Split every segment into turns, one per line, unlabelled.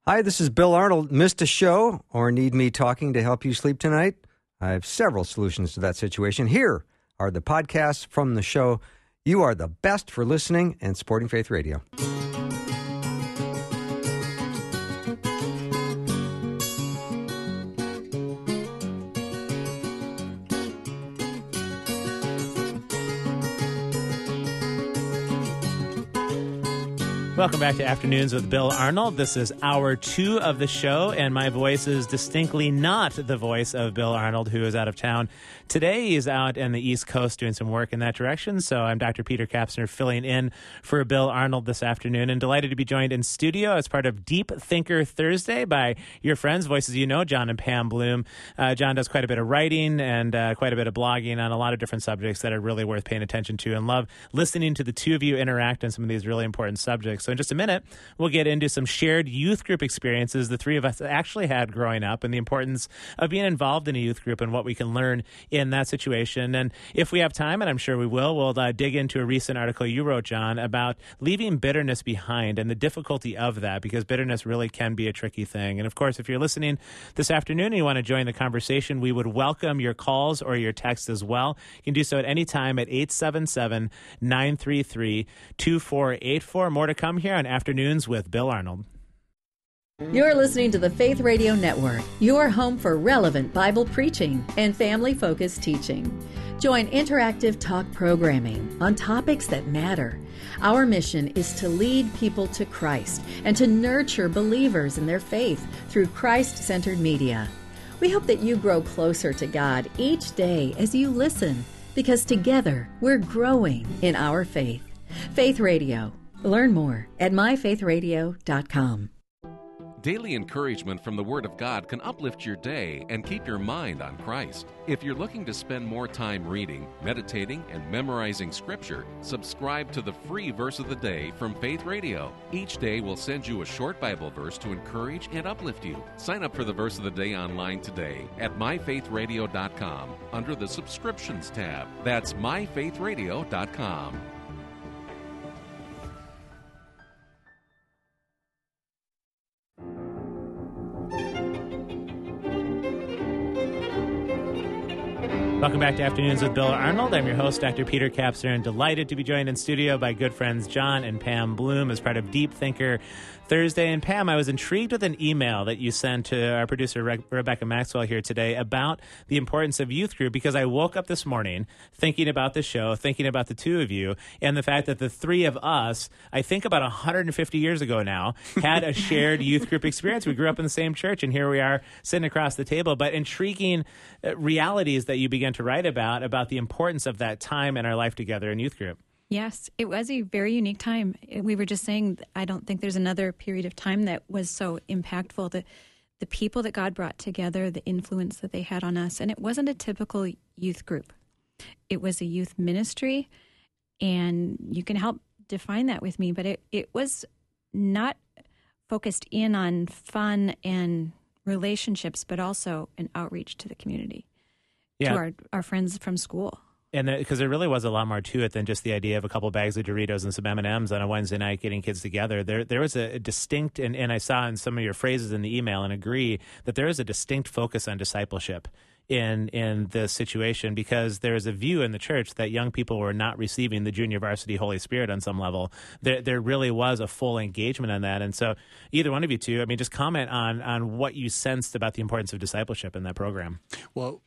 Hi, this is Bill Arnold. Missed a show or need me talking to help you sleep tonight? I have several solutions to that situation. Here are the podcasts from the show. You are the best for listening and supporting Faith Radio.
Welcome back to Afternoons with Bill Arnold. This is hour 2 of the show, and my voice is distinctly not the voice of Bill Arnold, who is out of town. Today, he's out on the East Coast doing some work in that direction, so I'm Dr. Peter Kapsner filling in for Bill Arnold this afternoon, and delighted to be joined in studio as part of Deep Thinker Thursday by your friends, voices you know, John and Pam Bloom. John does quite a bit of writing and quite a bit of blogging on a lot of different subjects that are really worth paying attention to, and love listening to the two of you interact on some of these really important subjects. So in just a minute, we'll get into some shared youth group experiences the three of us actually had growing up and the importance of being involved in a youth group and what we can learn in that situation. And if we have time, and I'm sure we will, we'll dig into a recent article you wrote, John, about leaving bitterness behind and the difficulty of that, because bitterness really can be a tricky thing. And of course, if you're listening this afternoon and you want to join the conversation, we would welcome your calls or your texts as well. You can do so at any time at 877-933-2484. More to come here on Afternoons with Bill Arnold.
You're listening to the Faith Radio Network, your home for relevant Bible preaching and family-focused teaching. Join interactive talk programming on topics that matter. Our mission is to lead people to Christ and to nurture believers in their faith through Christ-centered media. We hope that you grow closer to God each day as you listen, because together we're growing in our faith. Faith Radio. Learn more at myfaithradio.com.
Daily encouragement from the Word of God can uplift your day and keep your mind on Christ. If you're looking to spend more time reading, meditating, and memorizing Scripture, subscribe to the free Verse of the Day from Faith Radio. Each day we'll send you a short Bible verse to encourage and uplift you. Sign up for the Verse of the Day online today at myfaithradio.com under the Subscriptions tab. That's myfaithradio.com.
Welcome back to Afternoons with Bill Arnold. I'm your host, Dr. Peter Kapsner, and delighted to be joined in studio by good friends John and Pam Bloom as part of Deep Thinker Thursday. And Pam, I was intrigued with an email that you sent to our producer, Rebecca Maxwell, here today about the importance of youth group, because I woke up this morning thinking about the show, thinking about the two of you, and the fact that the three of us, I think about 150 years ago now, had a shared youth group experience. We grew up in the same church, and here we are sitting across the table. But intriguing realities that you began to write about the importance of that time in our life together in youth group.
Yes, it was a very unique time. We were just saying, I don't think there's another period of time that was so impactful. The people that God brought together, the influence that they had on us. And it wasn't a typical youth group. It was a youth ministry, and you can help define that with me, but it was not focused in on fun and relationships, but also an outreach to the community, to our friends from school.
And because there really was a lot more to it than just the idea of a couple bags of Doritos and some M&Ms on a Wednesday night getting kids together. There was a distinct, and I saw in some of your phrases in the email and agree that there is a distinct focus on discipleship in the situation, because there is a view in the church that young people were not receiving the junior varsity Holy Spirit on some level. There really was a full engagement on that. And so either one of you two, I mean, just comment on what you sensed about the importance of discipleship in that program.
Well,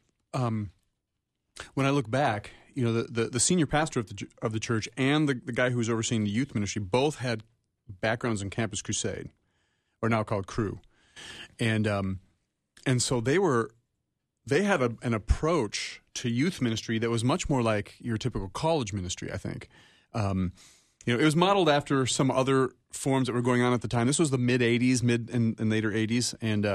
when I look back, you know, the senior pastor of the church and the guy who was overseeing the youth ministry both had backgrounds in Campus Crusade, or now called Cru, and so they had an approach to youth ministry that was much more like your typical college ministry, I think. You know, it was modeled after some other forms that were going on at the time. This was the mid and later 80s,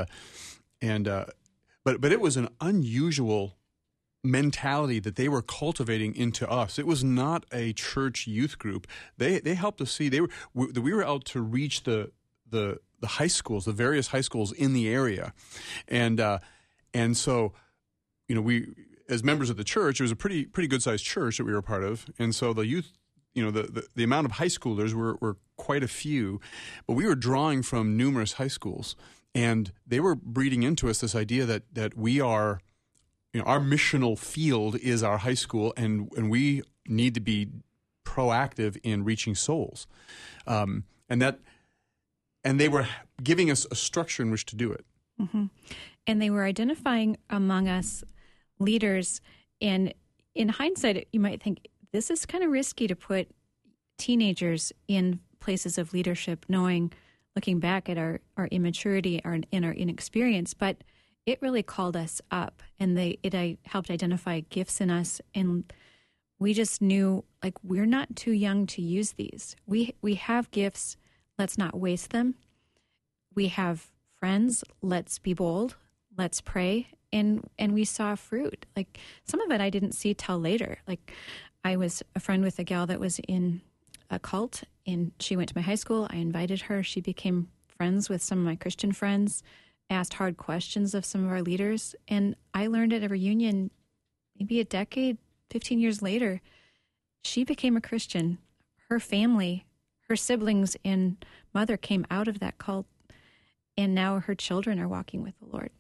but it was an unusual mentality that they were cultivating into us. It was not a church youth group. They helped us see we were out to reach the high schools, the various high schools in the area, and so, you know, we, as members of the church, it was a pretty good sized church that we were a part of, and so the youth the amount of high schoolers were quite a few, but we were drawing from numerous high schools, and they were breeding into us this idea that we are, our missional field is our high school, and we need to be proactive in reaching souls, and they were giving us a structure in which to do it.
Mm-hmm. And they were identifying among us leaders, and in hindsight, you might think this is kind of risky to put teenagers in places of leadership, looking back at our immaturity and our inexperience, but it really called us up, and it helped identify gifts in us, and we just knew, we're not too young to use these. We have gifts, let's not waste them. We have friends, let's be bold, let's pray, and we saw fruit. Some of it I didn't see till later. I was a friend with a gal that was in a cult, and she went to my high school. I invited her. She became friends with some of my Christian friends, asked hard questions of some of our leaders, and I learned at a reunion maybe a decade, 15 years later, she became a Christian. Her family, her siblings and mother came out of that cult, and now her children are walking with the Lord.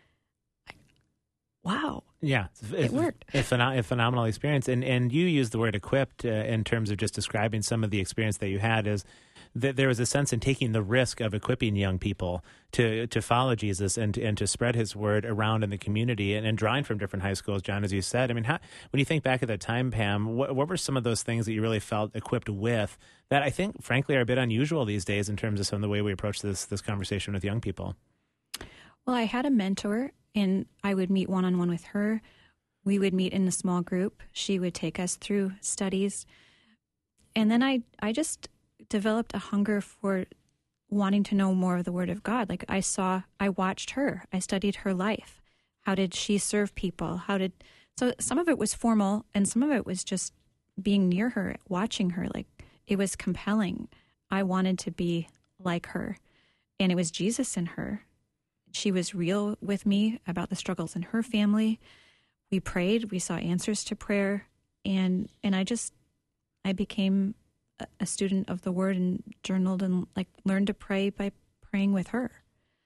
Wow.
Yeah.
It worked.
A phenomenal experience. And you used the word equipped in terms of just describing some of the experience that you had, is that there was a sense in taking the risk of equipping young people to follow Jesus and to spread his word around in the community and drawing from different high schools, John, as you said. I mean, when you think back at that time, Pam, what were some of those things that you really felt equipped with that I think, frankly, are a bit unusual these days in terms of some of the way we approach this conversation with young people?
Well, I had a mentor, and I would meet one-on-one with her. We would meet in a small group. She would take us through studies. And then I just developed a hunger for wanting to know more of the Word of God. I watched her. I studied her life. How did she serve people? So some of it was formal, and some of it was just being near her, watching her. It was compelling. I wanted to be like her. And it was Jesus in her. She was real with me about the struggles in her family. We prayed. We saw answers to prayer. And I became a student of the Word and journaled and learned to pray by praying with her.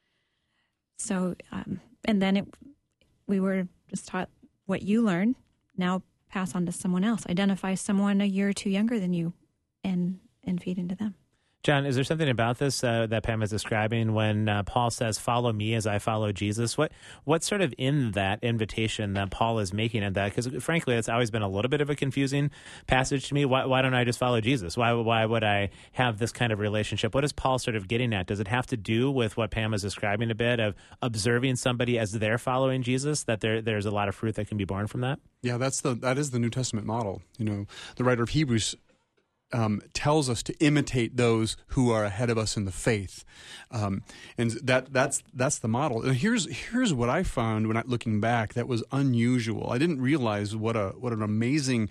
So, and then we were just taught what you learned, now pass on to someone else. Identify someone a year or two younger than you and feed into them.
John, is there something about this that Pam is describing when Paul says, "Follow me as I follow Jesus"? What's sort of in that invitation that Paul is making in that? Because frankly, it's always been a little bit of a confusing passage to me. Why don't I just follow Jesus? Why would I have this kind of relationship? What is Paul sort of getting at? Does it have to do with what Pam is describing a bit of observing somebody as they're following Jesus, that there's a lot of fruit that can be born from that?
Yeah, that is the New Testament model. The writer of Hebrews tells us to imitate those who are ahead of us in the faith, and that's the model. And here's what I found when looking back that was unusual. I didn't realize what an amazing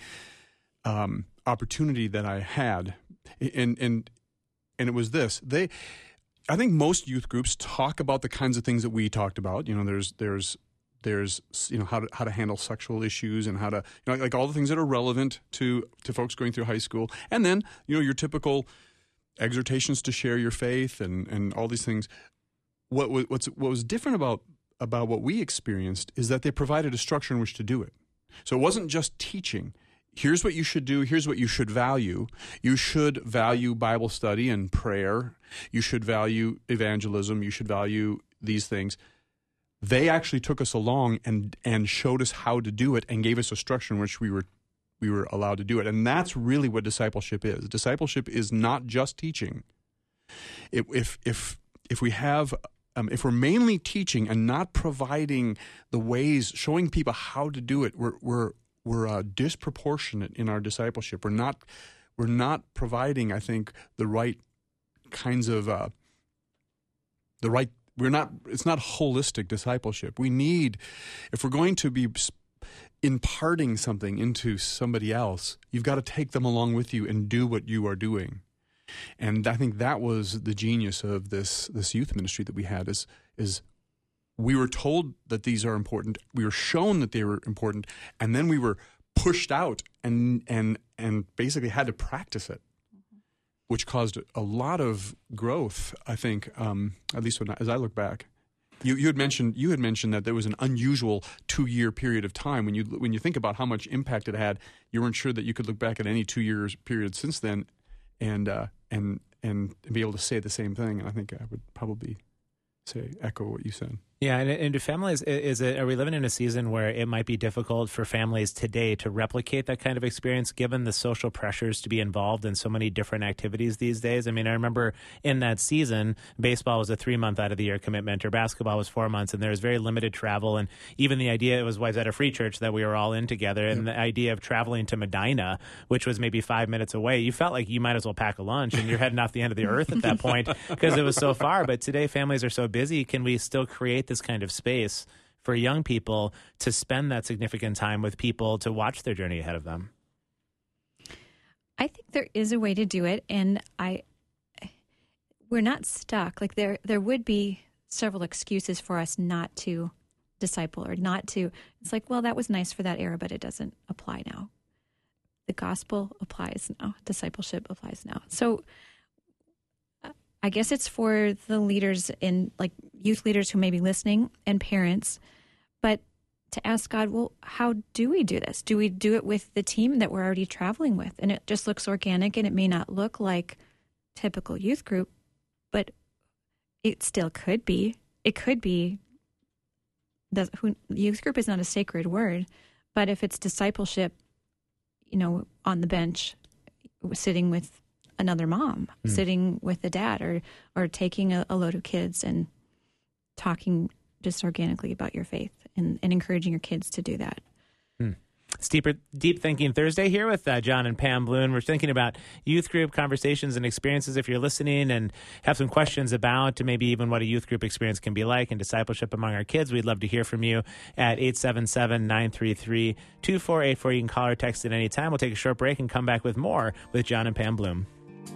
opportunity that I had, and it was this. I think most youth groups talk about the kinds of things that we talked about. There's how to handle sexual issues and how to all the things that are relevant to folks going through high school, and then your typical exhortations to share your faith and all these things. What was different about what we experienced is that they provided a structure in which to do it. So it wasn't just teaching. Here's what you should do. Here's what you should value. You should value Bible study and prayer. You should value evangelism. You should value these things. They actually took us along and showed us how to do it and gave us a structure in which we were allowed to do it. And that's really what discipleship is. Discipleship is not just teaching. If we're mainly teaching and not providing the ways, showing people how to do it, we're disproportionate in our discipleship. We're not providing, I think, the right kinds of it's not holistic discipleship. We need, if we're going to be imparting something into somebody else, you've got to take them along with you and do what you are doing. And I think that was the genius of this youth ministry that we had is we were told that these are important. We were shown that they were important. And then we were pushed out and basically had to practice it, which caused a lot of growth, I think, at least as I look back. You had mentioned that there was an unusual 2-year period of time. When you think about how much impact it had, you weren't sure that you could look back at any 2 years period since then and be able to say the same thing. And I think I would probably echo what you said.
Yeah, and do families, are we living in a season where it might be difficult for families today to replicate that kind of experience given the social pressures to be involved in so many different activities these days? I mean, I remember in that season, baseball was a 3-month out of the year commitment, or basketball was 4 months, and there was very limited travel. And even the idea, it was at a free church that we were all in together, and the idea of traveling to Medina, which was maybe 5 minutes away, you felt like you might as well pack a lunch, and you're heading off the end of the earth at that point because it was so far. But today, families are so busy. Can we still create this kind of space for young people to spend that significant time with people to watch their journey ahead of them?
I think there is a way to do it, and we're not stuck. Like there would be several excuses for us not to disciple or not to. It's like, well, that was nice for that era, but it doesn't apply now. The gospel applies now. Discipleship applies now. So I guess it's for the leaders like youth leaders who may be listening and parents, but to ask God, well, how do we do this? Do we do it with the team that we're already traveling with? And it just looks organic, and it may not look like typical youth group, but it still could be. It could be. Youth group is not a sacred word, but if it's discipleship, on the bench, sitting with another mom, sitting with a dad, or taking a load of kids and talking just organically about your faith and encouraging your kids to do that.
It's Deep Thinking Thursday here with John and Pam Bloom. We're thinking about youth group conversations and experiences. If you're listening and have some questions about maybe even what a youth group experience can be like and discipleship among our kids, we'd love to hear from you at 877-933-2484. You can call or text at any time. We'll take a short break and come back with more with John and Pam Bloom.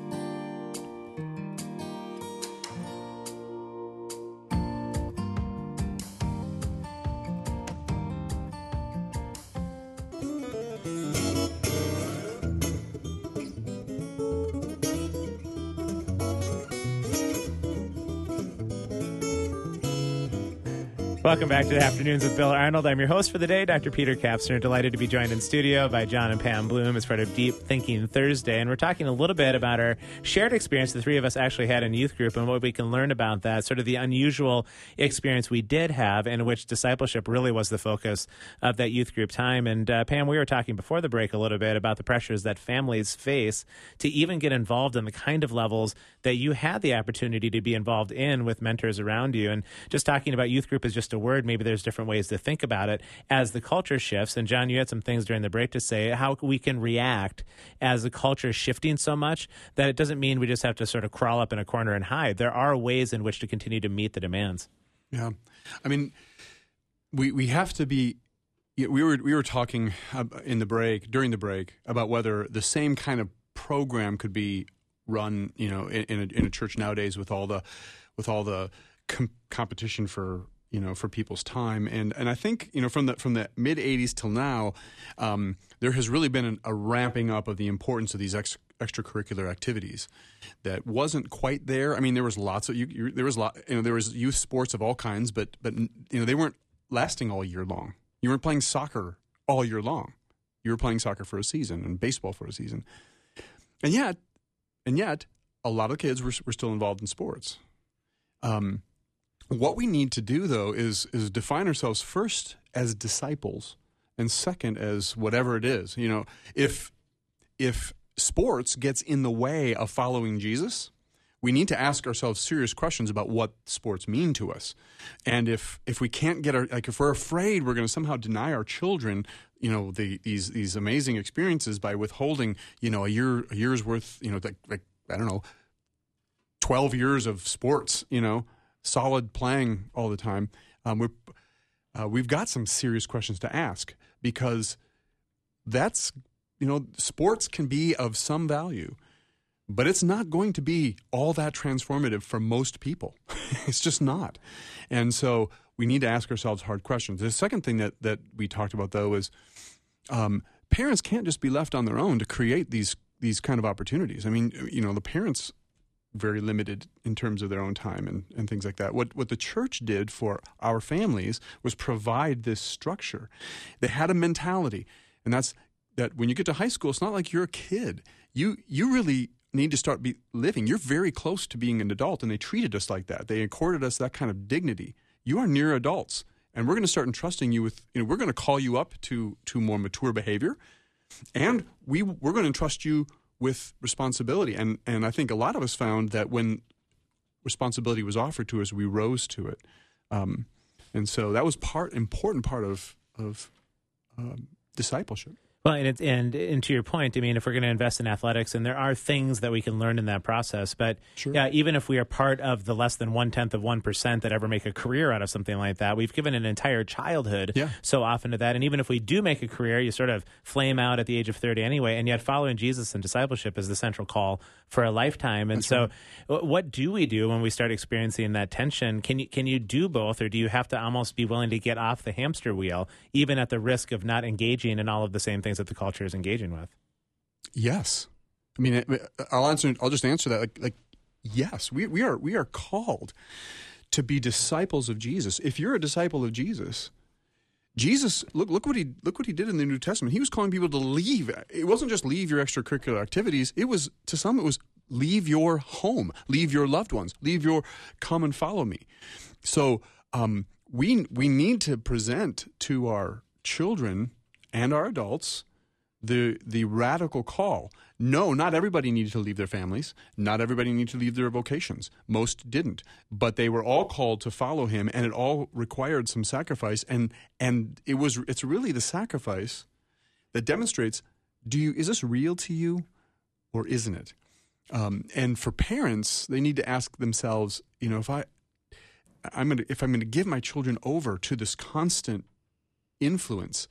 Welcome back to the Afternoons with Bill Arnold. I'm your host for the day, Dr. Peter Kapsner. Delighted to be joined in studio by John and Pam Bloom as part of Deep Thinking Thursday. And we're talking a little bit about our shared experience the three of us actually had in youth group and what we can learn about that, sort of the unusual experience we did have in which discipleship really was the focus of that youth group time. And Pam, we were talking before the break a little bit about the pressures that families face to even get involved in the kind of levels that you had the opportunity to be involved in with mentors around you. And just talking about youth group is just a word. Maybe there's different ways to think about it as the culture shifts. And John, you had some things during the break to say how we can react as the culture is shifting so much that it doesn't mean we just have to sort of crawl up in a corner and hide. There are ways in which to continue to meet the demands.
Yeah. I mean, we have to be, we were talking during the break about whether the same kind of program could be run, in a church nowadays with all the competition for people's time. And I think, from the mid 80s till now, there has really been a ramping up of the importance of these extracurricular activities that wasn't quite there. I mean, there was lots of, there was youth sports of all kinds, but they weren't lasting all year long. You weren't playing soccer all year long. You were playing soccer for a season and baseball for a season. And yet, a lot of kids were still involved in sports. What we need to do, though, is define ourselves first as disciples and second as whatever it is. If sports gets in the way of following Jesus, we need to ask ourselves serious questions about what sports mean to us. And if we can't get if we're afraid we're going to somehow deny our children, these amazing experiences by withholding, a year's worth, 12 years of sports, solid playing all the time, we've got some serious questions to ask, because that's, sports can be of some value, but it's not going to be all that transformative for most people. It's just not. And so we need to ask ourselves hard questions. The second thing that we talked about, though, is parents can't just be left on their own to create these kind of opportunities. I mean, the parents very limited in terms of their own time and things like that. What the church did for our families was provide this structure. They had a mentality, and that's that when you get to high school, it's not like you're a kid. You really need to start living. You're very close to being an adult, and they treated us like that. They accorded us that kind of dignity. You are near adults, and we're going to start entrusting you with, we're going to call you up to more mature behavior, and we're going to entrust you with responsibility. And I think a lot of us found that when responsibility was offered to us, we rose to it. And so that was important part of discipleship.
Well, and to your point, I mean, if we're going to invest in athletics, and there are things that we can learn in that process, but
Sure.
Even if we are part of the less than 0.1% that ever make a career out of something like that, we've given an entire childhood so often to that. And even if we do make a career, you sort of flame out at the age of 30 anyway, and yet following Jesus and discipleship is the central call for a lifetime. And
That's
so
right.
what do we do when we start experiencing that tension? Can you do both, or do you have to almost be willing to get off the hamster wheel, even at the risk of not engaging in all of the same things that the culture is engaging with?
Yes. I mean, I'll just answer that like yes. We are called to be disciples of Jesus. If you're a disciple of Jesus, look what he did in the New Testament. He was calling people to leave. It wasn't just leave your extracurricular activities. It was, to some, it was leave your home, leave your loved ones, come and follow me. So we need to present to our children and our adults the radical call. No, not everybody needed to leave their families. Not everybody needed to leave their vocations. Most didn't. But they were all called to follow him, and it all required some sacrifice. And it's really the sacrifice that demonstrates, is this real to you or isn't it? And for parents, they need to ask themselves, if I'm going to give my children over to this constant influence,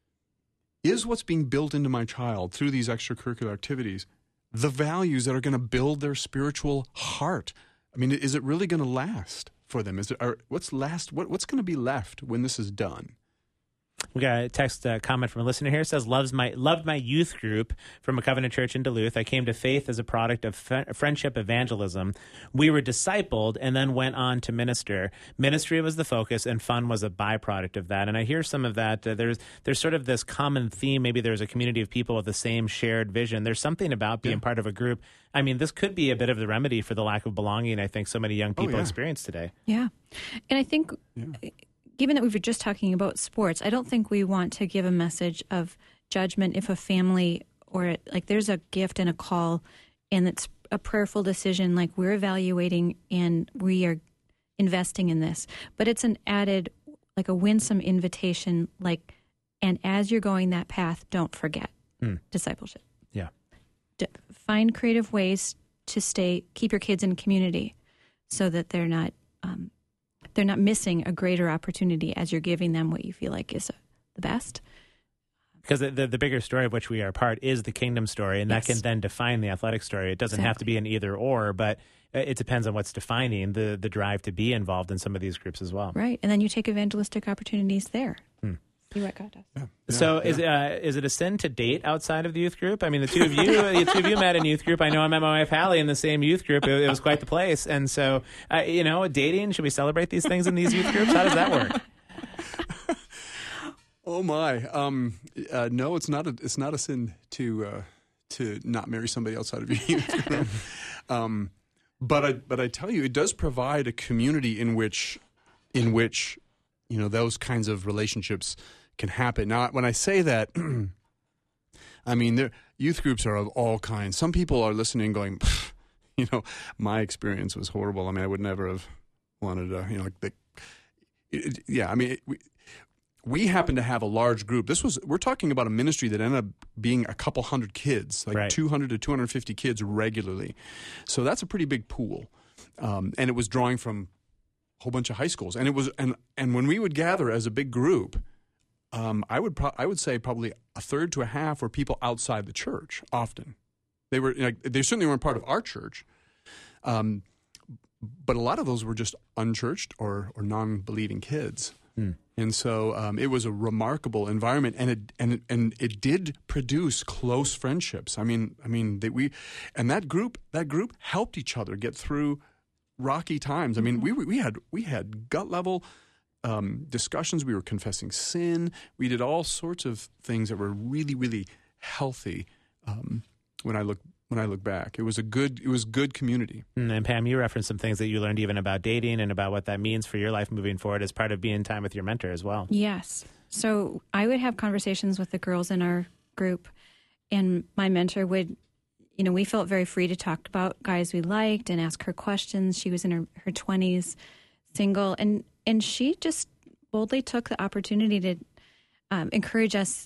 is what's being built into my child through these extracurricular activities the values that are going to build their spiritual heart? I mean, is it really going to last for them? What's going to be left when this is done?
We got a text comment from a listener here. It says, loved my youth group from a Covenant Church in Duluth. I came to faith as a product of friendship evangelism. We were discipled and then went on to minister. Ministry was the focus, and fun was a byproduct of that. And I hear some of that. There's sort of this common theme. Maybe there's a community of people with the same shared vision. There's something about being part of a group. I mean, this could be a bit of the remedy for the lack of belonging I think so many young people experience today. Yeah.
And I think... Given that we were just talking about sports, I don't think we want to give a message of judgment if a family there's a gift and a call, and it's a prayerful decision, like we're evaluating and we are investing in this. But it's an added, like a winsome invitation, and as you're going that path, don't forget discipleship.
Yeah.
Find creative ways to keep your kids in community so that they're not missing a greater opportunity as you're giving them what you feel like is the best.
Because the bigger story of which we are part is the kingdom story, and that can then define the athletic story. It doesn't have to be an either or, but it depends on what's defining the drive to be involved in some of these groups as well.
Right, and then you take evangelistic opportunities there. See what God does.
Yeah.
So is it a sin to date outside of the youth group? I mean, the two of you met in youth group. I know I met my wife Hallie in the same youth group. It was quite the place. And so, dating, should we celebrate these things in these youth groups? How does that work?
Oh my! No, it's not a sin to not marry somebody outside of your youth group. But I tell you, it does provide a community in which those kinds of relationships can happen. Now, when I say that, I mean, youth groups are of all kinds. Some people are listening going, my experience was horrible. I mean, I would never have wanted we happen to have a large group. We're talking about a ministry that ended up being a couple hundred kids, 200 to 250 kids regularly. So that's a pretty big pool. And it was drawing from a whole bunch of high schools. And it was, and when we would gather as a big group, I would say probably a third to a half were people outside the church. Often, they certainly weren't part of our church, but a lot of those were just unchurched or non-believing kids. And so it was a remarkable environment, and it did produce close friendships. That group helped each other get through rocky times. I mean, we had gut level discussions. We were confessing sin. We did all sorts of things that were really, really healthy. When I look back, it was good community.
And Pam, you referenced some things that you learned even about dating and about what that means for your life moving forward as part of being time with your mentor as well.
Yes. So I would have conversations with the girls in our group, and my mentor would, we felt very free to talk about guys we liked and ask her questions. She was in her 20s, single, and she just boldly took the opportunity to encourage us,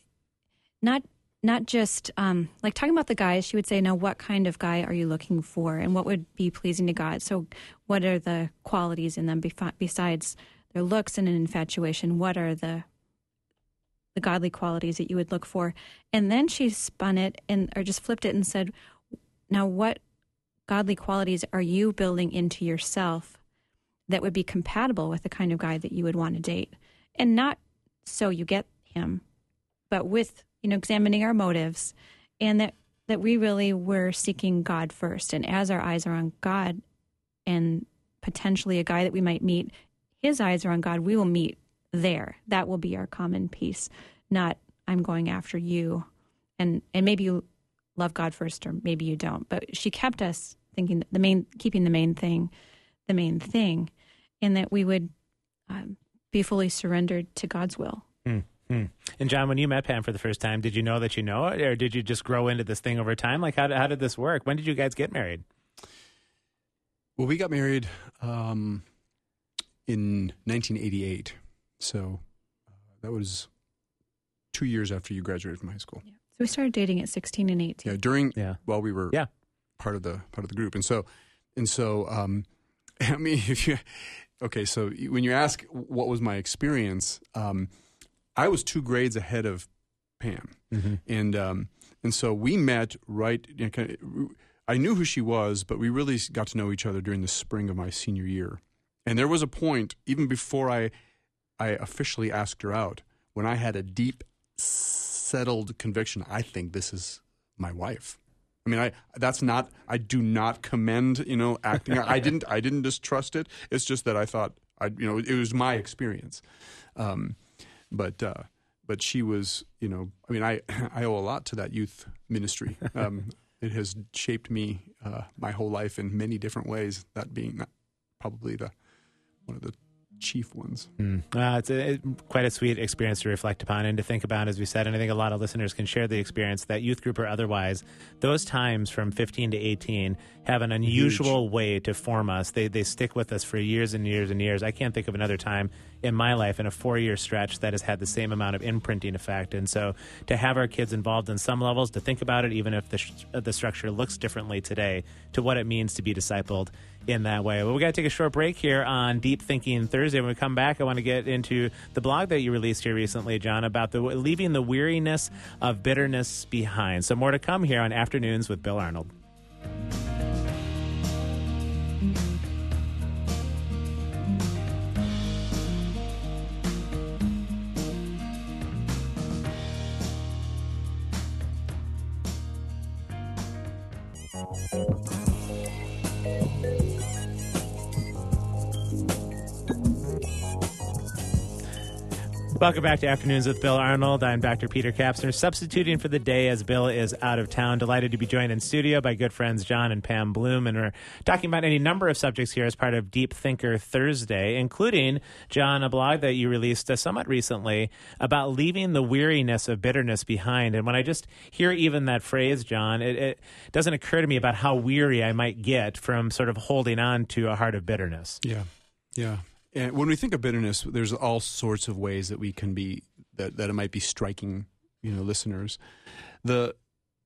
not just like talking about the guys. She would say, now, what kind of guy are you looking for, and what would be pleasing to God? So what are the qualities in them besides their looks and an infatuation? What are the godly qualities that you would look for? And then she spun it or just flipped it and said, now, what godly qualities are you building into yourself that would be compatible with the kind of guy that you would want to date? And not so you get him, but with examining our motives, and that we really were seeking God first. And as our eyes are on God, and potentially a guy that we might meet, his eyes are on God, we will meet there. That will be our common peace, not I'm going after you. And maybe you love God first, or maybe you don't. But she kept us thinking keeping the main thing, and that we would be fully surrendered to God's will.
And John, when you met Pam for the first time, did you know that you know it, or did you just grow into this thing over time? Like, how did this work? When did you guys get married?
Well, we got married in 1988, so that was 2 years after you graduated from high school.
Yeah. So we started dating at 16 and 18.
While we were part of the group, and so I mean, so when you ask what was my experience. I was 2 grades ahead of Pam, and so we met right. I knew who she was, but we really got to know each other during the spring of my senior year. And there was a point, even before I officially asked her out, when I had a deep, settled conviction. I think this is my wife. I mean, I do not commend acting. I didn't distrust it. It's just that I thought it was my experience. But she was, I owe a lot to that youth ministry. It has shaped me my whole life in many different ways, that being probably one of the chief ones.
It's quite a sweet experience to reflect upon and to think about, as we said, and I think a lot of listeners can share the experience, that youth group or otherwise, those times from 15 to 18 have an unusual way to form us. They stick with us for years and years and years. I can't think of another time in my life in a 4-year stretch that has had the same amount of imprinting effect. And so to have our kids involved in some levels, to think about it, even if the structure looks differently today, to what it means to be discipled in that way. Well, we got to take a short break here on Deep Thinking Thursday. When we come back, I want to get into the blog that you released here recently, John, about leaving the weariness of bitterness behind. So more to come here on Afternoons with Bill Arnold. Welcome back to Afternoons with Bill Arnold. I'm Dr. Peter Kapsner, substituting for the day as Bill is out of town. Delighted to be joined in studio by good friends John and Pam Bloom, and we're talking about any number of subjects here as part of Deep Thinker Thursday, including, John, a blog that you released somewhat recently about leaving the weariness of bitterness behind. And when I just hear even that phrase, John, it doesn't occur to me about how weary I might get from sort of holding on to a heart of bitterness.
Yeah. And when we think of bitterness, there's all sorts of ways that we can be that it might be striking, listeners. What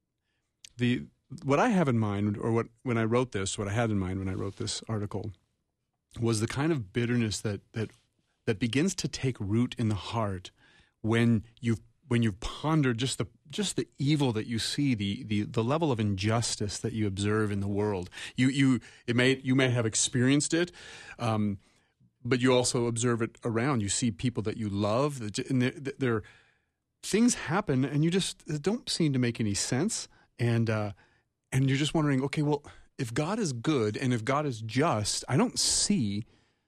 I have in mind, or what I had in mind when I wrote this article, was the kind of bitterness that begins to take root in the heart when you've pondered just the evil that you see, the level of injustice that you observe in the world. You may have experienced it. but you also observe it around. You see people that you love, and there things happen, and you just don't seem to make any sense. And you're just wondering, okay, well, if God is good and if God is just, I don't see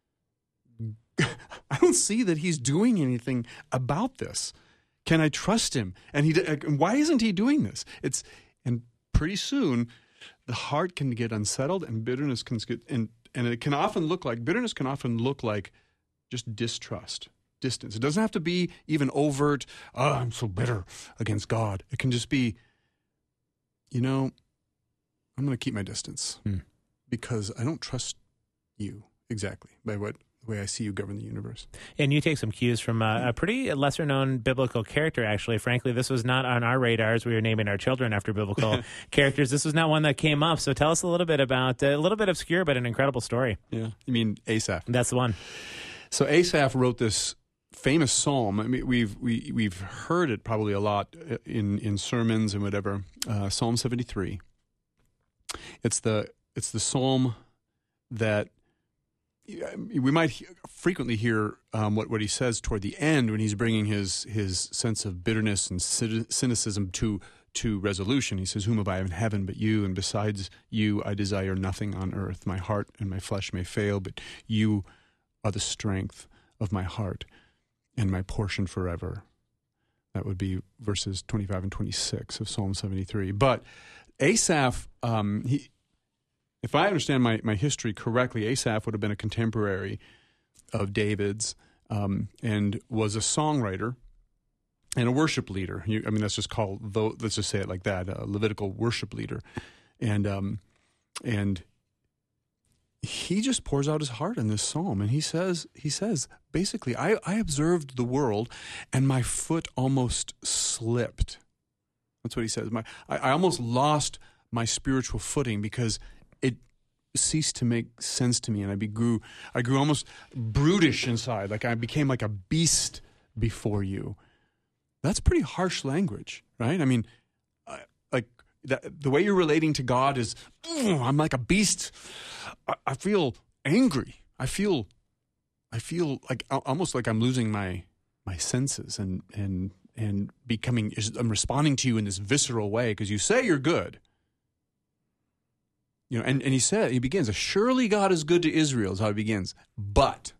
that he's doing anything about this. Can I trust him? And why isn't he doing this? And pretty soon the heart can get unsettled, and bitterness can get, and bitterness can often look like just distrust, distance. It doesn't have to be even overt, I'm so bitter against God. It can just be, I'm going to keep my distance because I don't trust you exactly by the way I see you govern the universe.
And you take some cues from a pretty lesser-known biblical character, actually. Frankly, this was not on our radars. We were naming our children after biblical characters. This was not one that came up. So tell us a little bit about, a little bit obscure, but an incredible story.
Yeah, you mean Asaph.
That's the one.
So Asaph wrote this famous psalm. I mean, we've heard it probably a lot in sermons and whatever. Psalm 73. It's the psalm that we might frequently hear what he says toward the end when he's bringing his sense of bitterness and cynicism to resolution. He says, "Whom have I in heaven but you? And besides you, I desire nothing on earth. My heart and my flesh may fail, but you are the strength of my heart and my portion forever." That would be verses 25 and 26 of Psalm 73. But Asaph, if I understand my history correctly, Asaph would have been a contemporary of David's and was a songwriter and a worship leader. That's just called, let's just say it like that, a Levitical worship leader. And he just pours out his heart in this psalm. And he says, basically, I observed the world and my foot almost slipped. That's what he says. I almost lost my spiritual footing because it ceased to make sense to me, and I grew almost brutish inside, like I became like a beast before you. That's pretty harsh language, right? I mean, like the way you're relating to God is, I'm like a beast. I feel angry. I feel like almost like I'm losing my senses and becoming. I'm responding to you in this visceral way because you say you're good. And he begins, surely God is good to Israel, is how he begins. But,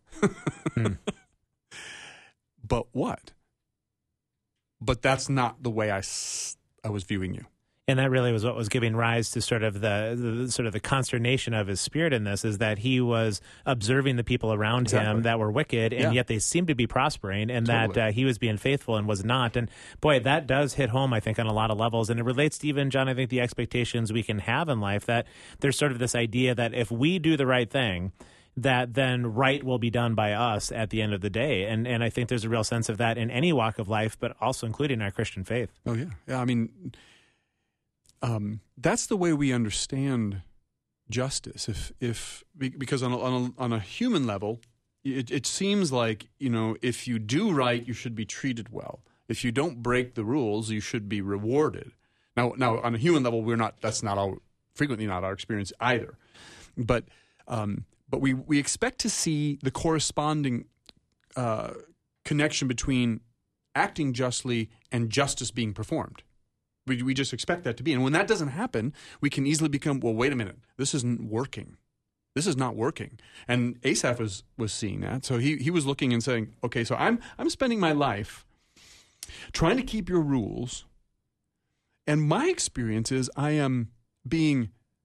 but what? But that's not the way I was viewing you.
And that really was what was giving rise to sort of the consternation of his spirit in this, is that he was observing the people around him that were wicked, and yet they seemed to be prospering, and that he was being faithful and was not. And boy, that does hit home, I think, on a lot of levels. And it relates to even, John, I think the expectations we can have in life, that there's sort of this idea that if we do the right thing, that then right will be done by us at the end of the day. And I think there's a real sense of that in any walk of life, but also including our Christian faith.
Oh, yeah. Yeah, I mean, that's the way we understand justice. Because on a human level, it seems like, if you do right, you should be treated well. If you don't break the rules, you should be rewarded. Now on a human level, that's not frequently not our experience either. But we expect to see the corresponding connection between acting justly and justice being performed. We just expect that to be. And when that doesn't happen, we can easily become, well, wait a minute, this isn't working. This is not working. And Asaph was seeing that. So he was looking and saying, okay, so I'm spending my life trying to keep your rules. And my experience is I am being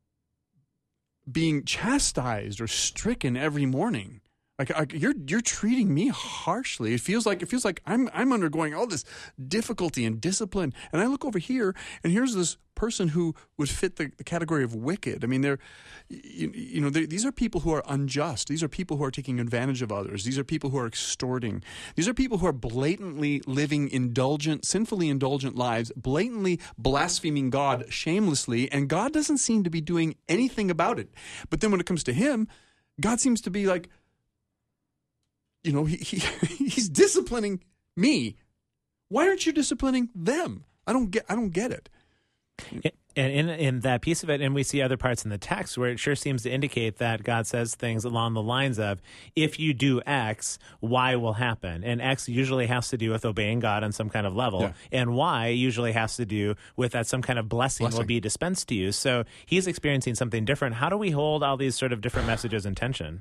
chastised or stricken every morning. Like you're treating me harshly. It feels like I'm undergoing all this difficulty and discipline. And I look over here, and here's this person who would fit the category of wicked. I mean, these are people who are unjust. These are people who are taking advantage of others. These are people who are extorting. These are people who are blatantly living sinfully indulgent lives, blatantly blaspheming God shamelessly, and God doesn't seem to be doing anything about it. But then when it comes to him, God seems to be like, he's disciplining me. Why aren't you disciplining them? I don't get it.
And in that piece of it, and we see other parts in the text where it sure seems to indicate that God says things along the lines of, if you do X, Y will happen. And X usually has to do with obeying God on some kind of level.
Yeah.
And Y usually has to do with that some kind of blessing will be dispensed to you. So he's experiencing something different. How do we hold all these sort of different messages in tension?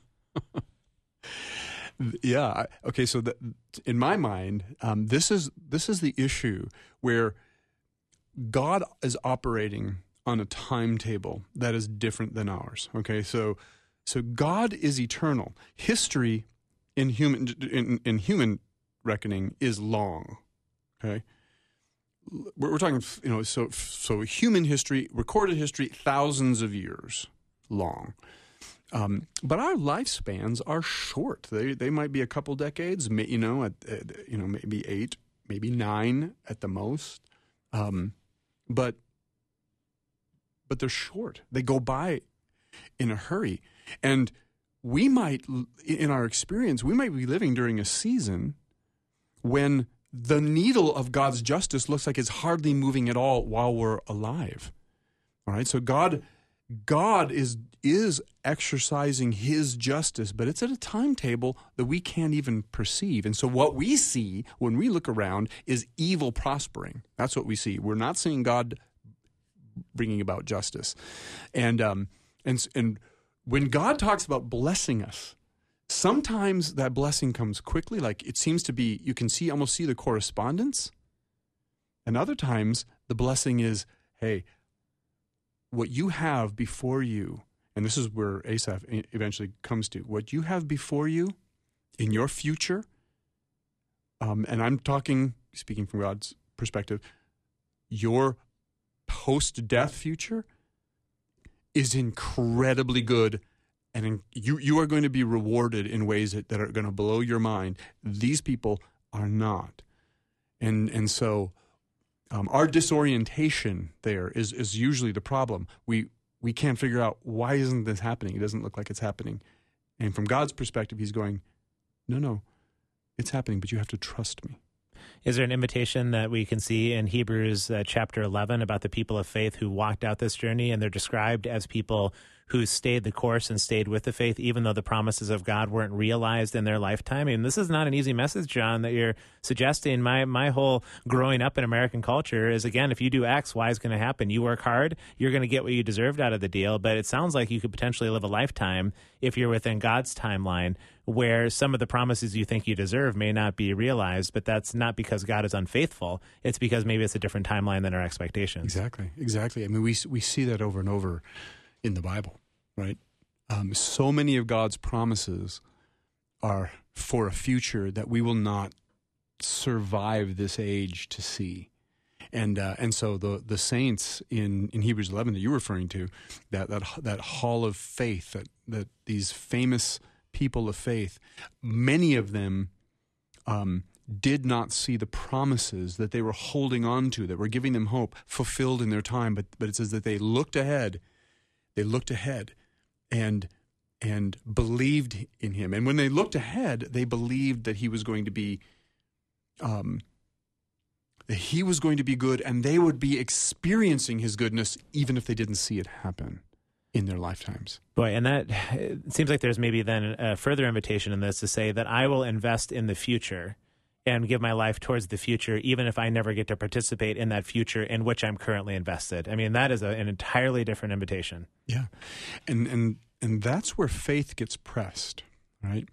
Yeah. Okay. So in my mind, this is the issue where God is operating on a timetable that is different than ours. Okay. So God is eternal. History in human reckoning is long. Okay. We're talking, so human history, recorded history, thousands of years long. But our lifespans are short. They might be a couple decades, maybe 8, maybe 9 at the most. But they're short. They go by in a hurry. And we might, in our experience, we might be living during a season when the needle of God's justice looks like it's hardly moving at all while we're alive. All right? So God is exercising his justice, but it's at a timetable that we can't even perceive. And so what we see when we look around is evil prospering. That's what we see. We're not seeing God bringing about justice. And when God talks about blessing us, sometimes that blessing comes quickly, like it seems to be, you can almost see the correspondence. And other times the blessing is, hey, what you have before you, and this is where Asaph eventually comes to, what you have before you in your future, and I'm speaking from God's perspective, your post-death future is incredibly good, and you are going to be rewarded in ways that are going to blow your mind. These people are not. And so our disorientation there is usually the problem. We can't figure out, why isn't this happening? It doesn't look like it's happening. And from God's perspective, he's going, no, it's happening, but you have to trust me.
Is there an invitation that we can see in Hebrews chapter 11 about the people of faith who walked out this journey, and they're described as people who stayed the course and stayed with the faith, even though the promises of God weren't realized in their lifetime? I mean, this is not an easy message, John, that you're suggesting. My whole growing up in American culture is, again, if you do X, Y is going to happen. You work hard, you're going to get what you deserved out of the deal. But it sounds like you could potentially live a lifetime, if you're within God's timeline, where some of the promises you think you deserve may not be realized. But that's not because God is unfaithful. It's because maybe it's a different timeline than our expectations.
Exactly. I mean, we see that over and over in the Bible, right? So many of God's promises are for a future that we will not survive this age to see. And so the saints in Hebrews 11 that you're referring to, that hall of faith, that these famous people of faith, many of them did not see the promises that they were holding on to, that were giving them hope, fulfilled in their time. But it says that they looked ahead. They looked ahead and believed in him. And when they looked ahead, they believed that he was going to be good, and they would be experiencing his goodness even if they didn't see it happen in their lifetimes.
Boy, and that it seems like there's maybe then a further invitation in this to say that I will invest in the future and give my life towards the future, even if I never get to participate in that future in which I'm currently invested. I mean, that is an entirely different invitation.
Yeah, and that's where faith gets pressed, right?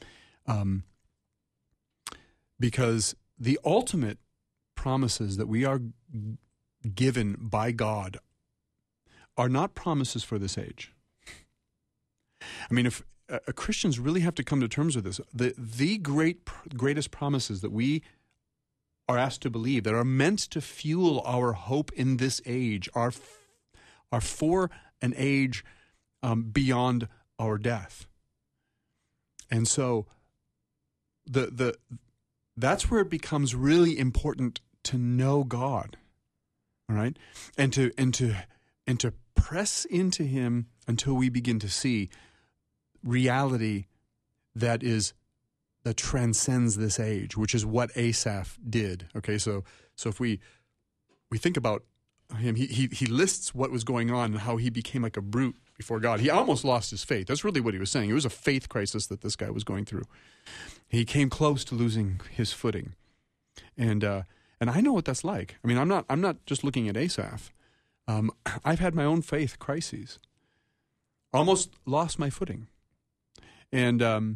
Because the ultimate promises that we are given by God are not promises for this age. I mean, if Christians really have to come to terms with this, the greatest promises that we are asked to believe, that are meant to fuel our hope in this age, are for an age beyond our death. And so that's where it becomes really important to know God, all right, and to press into him until we begin to see reality that transcends this age, which is what Asaph did. Okay, so if we think about him, he lists what was going on and how he became like a brute before God. He almost lost his faith. That's really what he was saying. It was a faith crisis that this guy was going through. He came close to losing his footing. And I know what that's like. I mean, I'm not just looking at Asaph. I've had my own faith crises. Almost lost my footing. And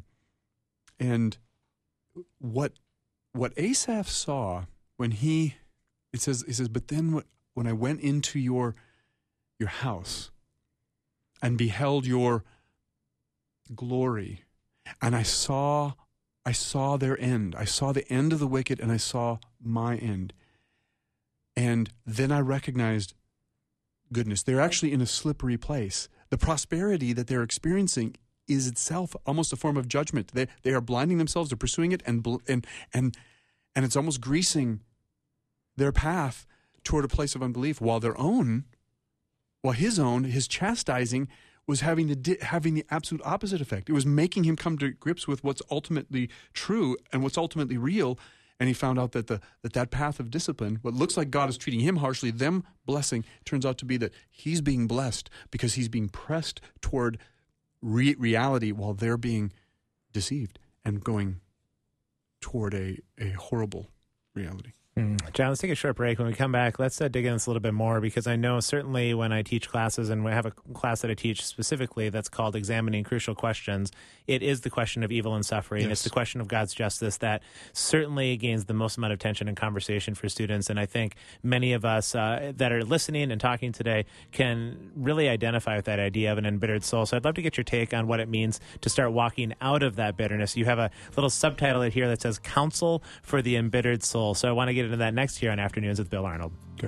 what Asaph saw when he says, but then when I went into your house and beheld your glory, and I saw their end. I saw the end of the wicked, and I saw my end. And then I recognized, goodness, they're actually in a slippery place. The prosperity that they're experiencing is itself almost a form of judgment. They are blinding themselves, they're pursuing it, and it's almost greasing their path toward a place of unbelief, while his chastising was having the absolute opposite effect. It was making him come to grips with what's ultimately true and what's ultimately real. And he found out that that path of discipline, what looks like God is treating him harshly, them blessing, turns out to be that he's being blessed because he's being pressed toward reality while they're being deceived and going toward a horrible reality.
John, let's take a short break. When we come back, let's dig into this a little bit more, because I know certainly when I teach classes, and we have a class that I teach specifically that's called Examining Crucial Questions, it is the question of evil and suffering. Yes. It's the question of God's justice that certainly gains the most amount of attention and conversation for students. And I think many of us that are listening and talking today can really identify with that idea of an embittered soul. So I'd love to get your take on what it means to start walking out of that bitterness. You have a little subtitle here that says Counsel for the Embittered Soul. So I want to get into that next year on Afternoons with Bill Arnold.
Okay.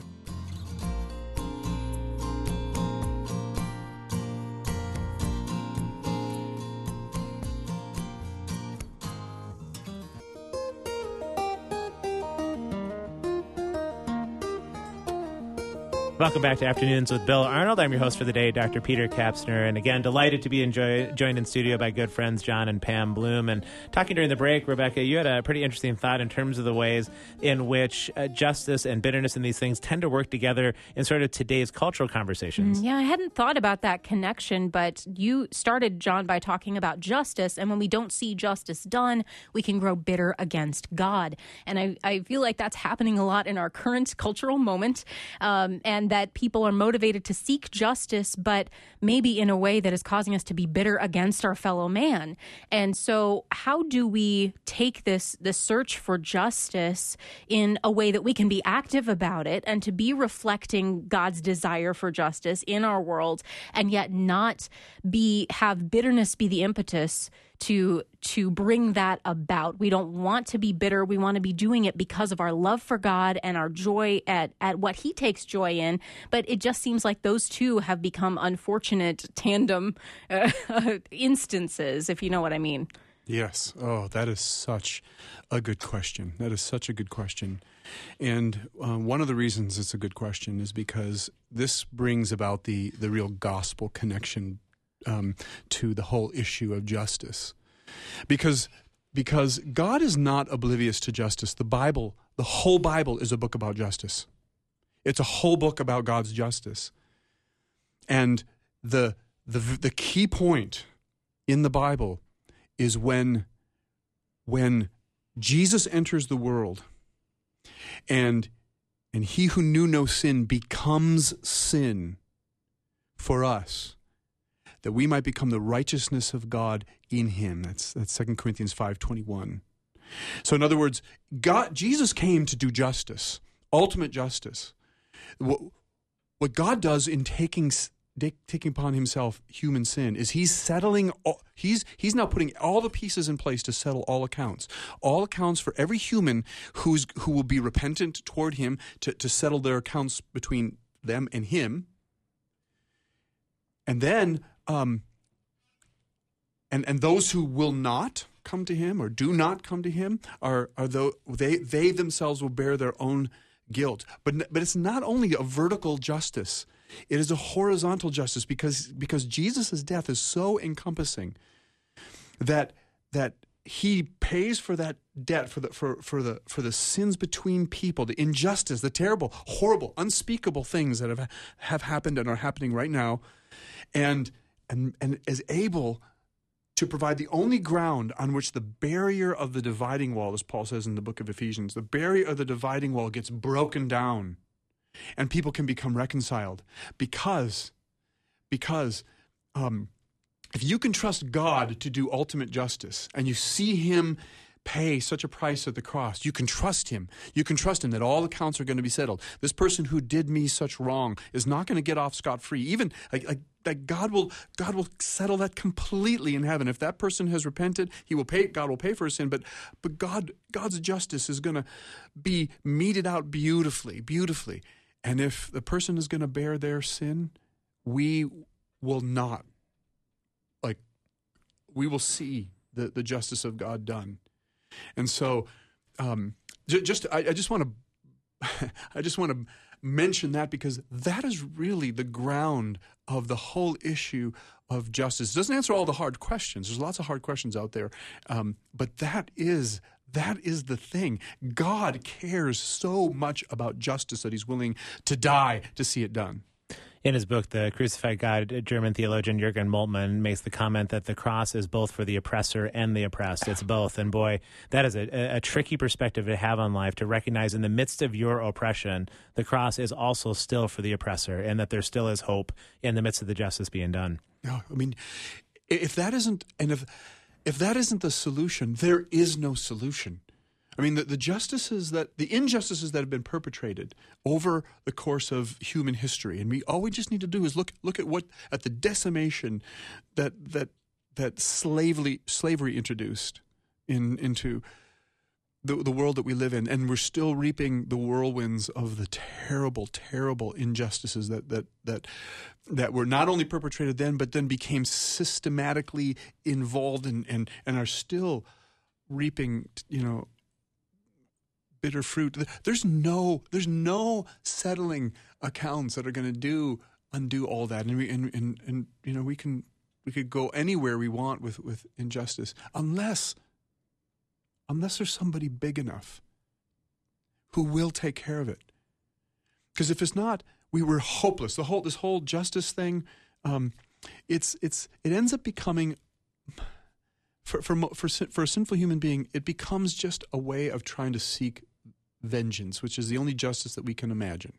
Welcome back to Afternoons with Bill Arnold. I'm your host for the day, Dr. Peter Kapsner. And again, delighted to be joined in studio by good friends John and Pam Bloom. And talking during the break, Rebecca, you had a pretty interesting thought in terms of the ways in which justice and bitterness and these things tend to work together in sort of today's cultural conversations.
Yeah, I hadn't thought about that connection, but you started, John, by talking about justice. And when we don't see justice done, we can grow bitter against God. And I feel like that's happening a lot in our current cultural moment. And that people are motivated to seek justice, but maybe in a way that is causing us to be bitter against our fellow man. And so how do we take this search for justice in a way that we can be active about it and to be reflecting God's desire for justice in our world, and yet not have bitterness be the impetus to bring that about? We don't want to be bitter. We want to be doing it because of our love for God and our joy at what he takes joy in. But it just seems like those two have become unfortunate tandem instances, if you know what I mean.
Yes. Oh, that is such a good question. That is such a good question. And one of the reasons it's a good question is because this brings about the real gospel connection to the whole issue of justice. Because God is not oblivious to justice. The whole Bible is a book about justice. It's a whole book about God's justice. And the key point in the Bible is when Jesus enters the world and he who knew no sin becomes sin for us, that we might become the righteousness of God in him. That's 2 Corinthians 5:21. So in other words, Jesus came to do justice, ultimate justice. What God does in taking upon himself human sin is he's settling. He's now putting all the pieces in place to settle all accounts for every human who will be repentant toward him, to settle their accounts between them and him. And then, and those who will not come to him or do not come to him they themselves will bear their own guilt. But it's not only a vertical justice; it is a horizontal justice because Jesus' death is so encompassing that he pays for that debt, for the sins between people, the injustice, the terrible, horrible, unspeakable things that have happened and are happening right now, and is able to provide the only ground on which the barrier of the dividing wall, as Paul says in the book of Ephesians, the barrier of the dividing wall gets broken down, and people can become reconciled because if you can trust God to do ultimate justice, and you see him pay such a price at the cross, you can trust him. You can trust him that all accounts are going to be settled. This person who did me such wrong is not going to get off scot-free. Even like God will settle that completely in heaven. If that person has repented, God will pay for his sin, but God's justice is going to be meted out beautifully. And if the person is going to bear their sin, we will not. We will see the justice of God done. And so I just want to mention that, because that is really the ground of the whole issue of justice. It doesn't answer all the hard questions. There's lots of hard questions out there. But that is the thing. God cares so much about justice that he's willing to die to see it done.
In his book, The Crucified God, German theologian Jürgen Moltmann makes the comment that the cross is both for the oppressor and the oppressed. It's both. And boy, that is a tricky perspective to have on life, to recognize in the midst of your oppression, the cross is also still for the oppressor, and that there still is hope in the midst of the justice being done.
No, I mean, if that isn't the solution, there is no solution. I mean, the injustices that have been perpetrated over the course of human history, and all we just need to do is look at the decimation that slavery introduced into the world that we live in, and we're still reaping the whirlwinds of the terrible, terrible injustices that were not only perpetrated then, but then became systematically involved and are still reaping, bitter fruit. There's no settling accounts that are going to undo all that, and we could go anywhere we want with injustice, unless there's somebody big enough who will take care of it. Because if it's not, we were hopeless. This whole justice thing, it ends up becoming. For a sinful human being, it becomes just a way of trying to seek vengeance, which is the only justice that we can imagine.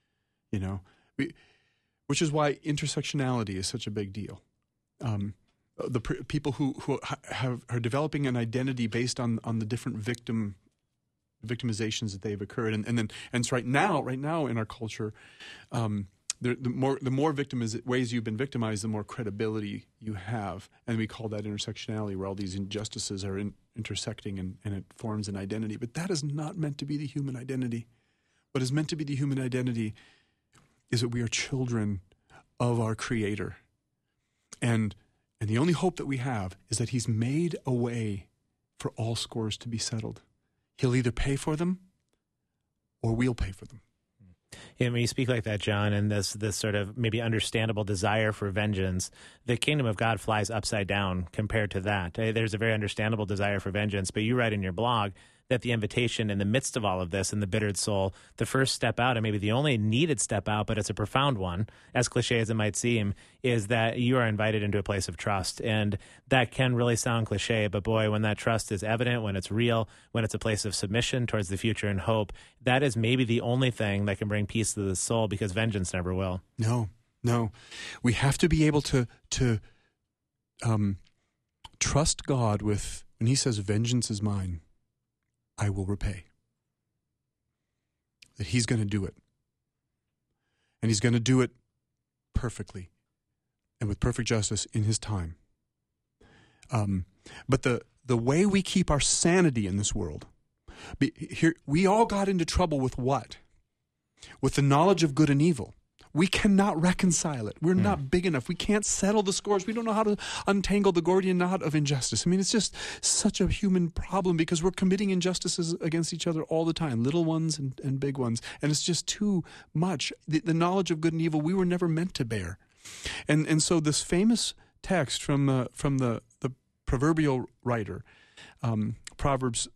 Which is why intersectionality is such a big deal. The people who are developing an identity based on the different victimizations that they've occurred, and it's right now in our culture. The more ways you've been victimized, the more credibility you have. And we call that intersectionality, where all these injustices are intersecting and it forms an identity. But that is not meant to be the human identity. What is meant to be the human identity is that we are children of our Creator. And the only hope that we have is that he's made a way for all scores to be settled. He'll either pay for them or we'll pay for them.
And when you speak like that, John, and this sort of maybe understandable desire for vengeance, the kingdom of God flies upside down compared to that. There's a very understandable desire for vengeance, but you write in your blog that the invitation in the midst of all of this, in the bittered soul, the first step out, and maybe the only needed step out, but it's a profound one, as cliche as it might seem, is that you are invited into a place of trust. And that can really sound cliche, but boy, when that trust is evident, when it's real, when it's a place of submission towards the future and hope, that is maybe the only thing that can bring peace to the soul, because vengeance never will.
No. We have to be able to trust God with, when he says, vengeance is mine, I will repay. That he's going to do it. And he's going to do it perfectly and with perfect justice in his time. But the way we keep our sanity in this world, we all got into trouble with what? With the knowledge of good and evil. We cannot reconcile it. We're not big enough. We can't settle the scores. We don't know how to untangle the Gordian knot of injustice. I mean, it's just such a human problem, because we're committing injustices against each other all the time, little ones and big ones. And it's just too much. The knowledge of good and evil we were never meant to bear. And so this famous text from the proverbial writer Proverbs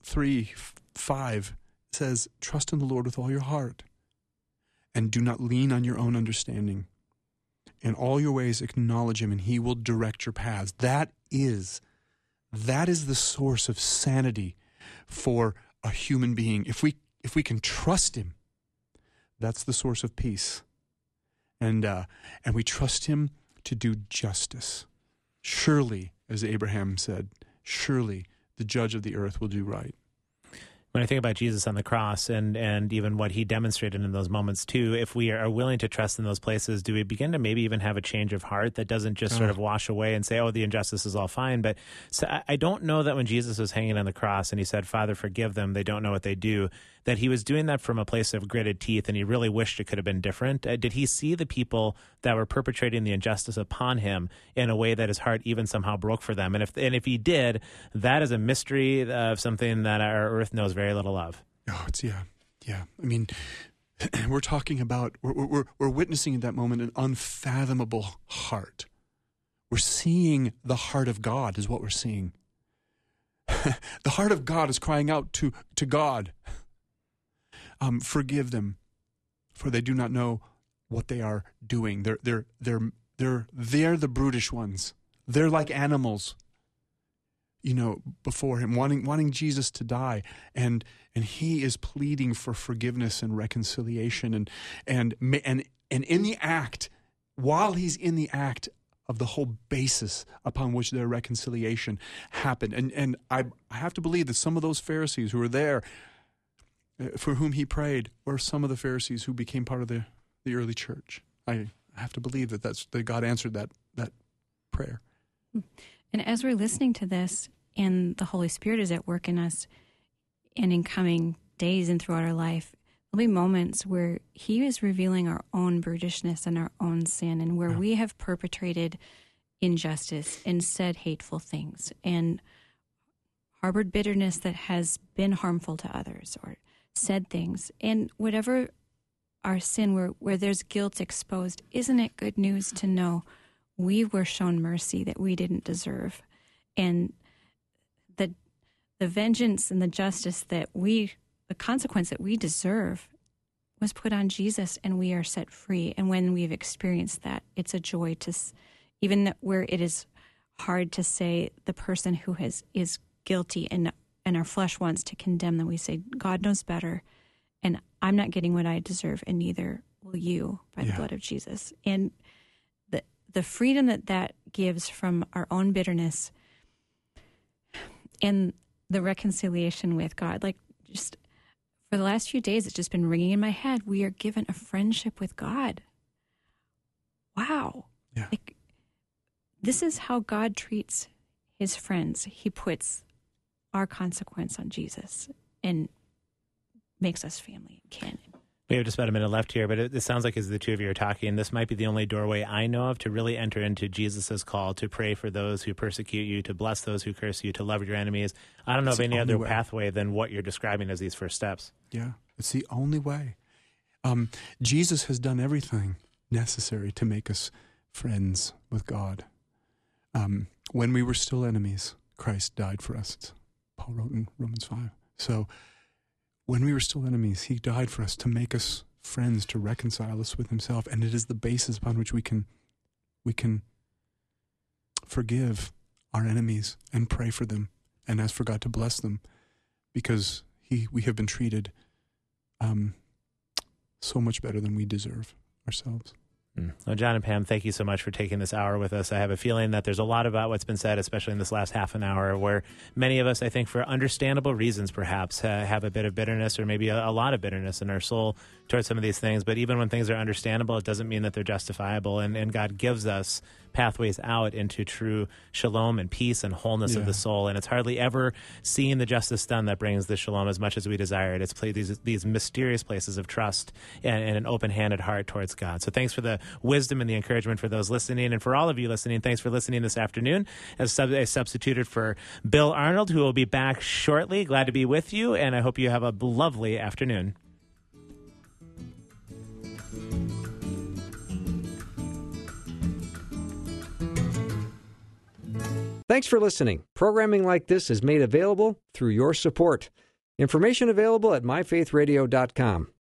3:5 says, "Trust in the Lord with all your heart, and do not lean on your own understanding. In all your ways acknowledge him, and he will direct your paths." That is the source of sanity for a human being. If we can trust him, that's the source of peace. And we trust him to do justice. Surely, as Abraham said, surely the judge of the earth will do right.
When I think about Jesus on the cross and even what he demonstrated in those moments too, if we are willing to trust in those places, do we begin to maybe even have a change of heart that doesn't just sort of wash away and say, oh, the injustice is all fine? But so I don't know that when Jesus was hanging on the cross and he said, "Father, forgive them, they don't know what they do," that he was doing that from a place of gritted teeth and he really wished it could have been different. Did he see the people that were perpetrating the injustice upon him in a way that his heart even somehow broke for them? And if he did, that is a mystery of something that our earth knows very little of.
Oh, yeah. I mean, we're talking about, we're witnessing at that moment an unfathomable heart. We're seeing the heart of God is what we're seeing. The heart of God is crying out to God. Forgive them, for they do not know what they are doing. They're the brutish ones. They're like animals, before him, wanting Jesus to die, and he is pleading for forgiveness and reconciliation, and in the act, while he's in the act of the whole basis upon which their reconciliation happened, and I have to believe that some of those Pharisees who were there, for whom he prayed, were some of the Pharisees who became part of the early church. I have to believe that God answered that prayer.
And as we're listening to this, and the Holy Spirit is at work in us, and in coming days and throughout our life, there'll be moments where he is revealing our own brutishness and our own sin, and where we have perpetrated injustice and said hateful things and harbored bitterness that has been harmful to others, or said things. And whatever our sin, where there's guilt exposed, isn't it good news to know we were shown mercy that we didn't deserve, and the vengeance and the justice the consequence that we deserve was put on Jesus, and we are set free. And when we've experienced that, it's a joy to, even where it is hard to say the person who is guilty and our flesh wants to condemn them, we say, God knows better, and I'm not getting what I deserve, and neither will you by the blood of Jesus. And the freedom that gives from our own bitterness and the reconciliation with God, like just for the last few days, it's just been ringing in my head. We are given a friendship with God. Wow.
Yeah.
Like, this is how God treats his friends. He puts our consequence on Jesus and makes us family and canon.
We have just about a minute left here, but it sounds like as the two of you are talking, this might be the only doorway I know of to really enter into Jesus' call to pray for those who persecute you, to bless those who curse you, to love your enemies. I don't know of any other pathway than what you're describing as these first steps.
Yeah, it's the only way. Jesus has done everything necessary to make us friends with God. When we were still enemies, Christ died for us. Paul wrote in Romans 5. So when we were still enemies, he died for us to make us friends, to reconcile us with himself. And it is the basis upon which we can forgive our enemies and pray for them and ask for God to bless them, because we have been treated so much better than we deserve ourselves.
Well, John and Pam, thank you so much for taking this hour with us. I have a feeling that there's a lot about what's been said, especially in this last half an hour, where many of us, I think for understandable reasons perhaps, have a bit of bitterness or maybe a lot of bitterness in our soul towards some of these things. But even when things are understandable, it doesn't mean that they're justifiable. And God gives us pathways out into true shalom and peace and wholeness of the soul. And it's hardly ever seeing the justice done that brings the shalom as much as we desire it. It's these mysterious places of trust and an open-handed heart towards God. So thanks for the wisdom and the encouragement for those listening. And for all of you listening, thanks for listening this afternoon. As I substituted for Bill Arnold, who will be back shortly. Glad to be with you, and I hope you have a lovely afternoon.
Thanks for listening. Programming like this is made available through your support. Information available at myfaithradio.com.